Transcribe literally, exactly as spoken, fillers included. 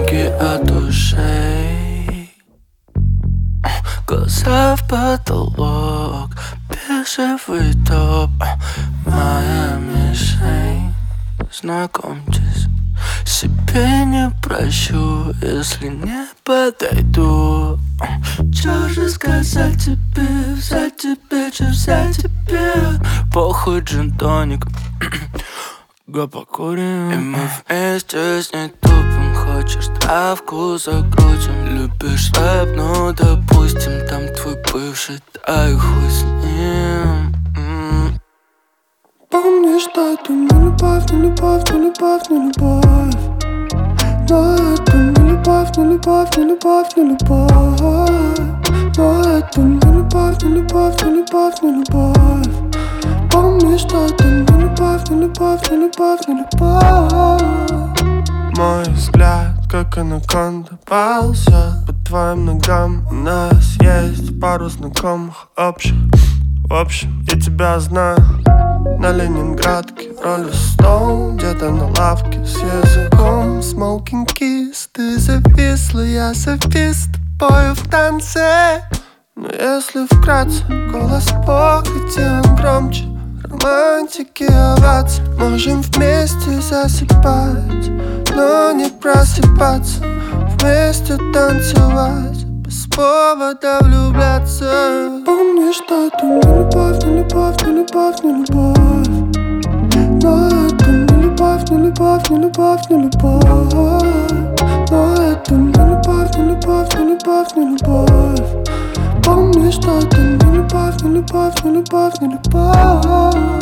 руки от ушей, глаза в потолок, бежевый топ, моя мишень. Знакомьтесь, себе не прощу, если не подойду. Чё же сказать тебе, взять тебе, чё взять тебе? Похуй, джин-тоник, го покурим. И мы вместе с ней тупим. Хочешь травку закрутим? Любишь рэп, ну допустим. Там твой бывший, да и хуй с ним. м-м. Помнишь, что это не любовь, не любовь, не любовь, не любовь. Но это не любовь, не любовь, не любовь, не любовь. Но это не любовь, не любовь, не любовь, не любовь. Помни, что это не любовь, не любовь, не любовь, не любовь. Мой взгляд, как анаконда, ползет по твоим ногам. У нас есть пару знакомых общих. В общем, я тебя знаю. На Ленинградке Rolling Stone, где-то на лавке с языком. Smoking kiss, ты зависла, я завис с тобою в танце. Но если вкратце, голос похоти, он громче романтики, овации. Можем вместе засыпать, но не просыпаться. Вместе танцевать, без повода влюбляться. Помни, что это не любовь, не любовь, не любовь, не любовь. Но это не любовь, не любовь, не любовь, не любовь. Но это не любовь, не любовь, не любовь, не любовь. Помни, что это не любовь, не любовь, не любовь, не любовь.